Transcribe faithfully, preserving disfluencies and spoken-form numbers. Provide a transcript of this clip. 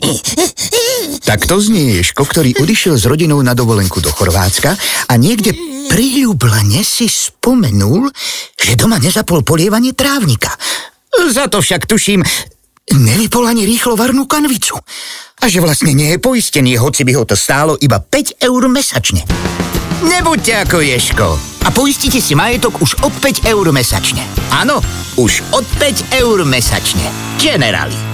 Takto znie Ježko, ktorý odišiel s rodinou na dovolenku do Chorvátska a niekde priľúblane si spomenul, že doma nezapol polievanie trávnika. Za to však tuším, nevypol ani rýchlo varnú kanvicu. A že vlastne nie je poistený, hoci by ho to stálo iba päť eur mesačne. Nebuďte ako Ježko a poistite si majetok už od päť eur mesačne. Áno, už od päť eur mesačne. Generali.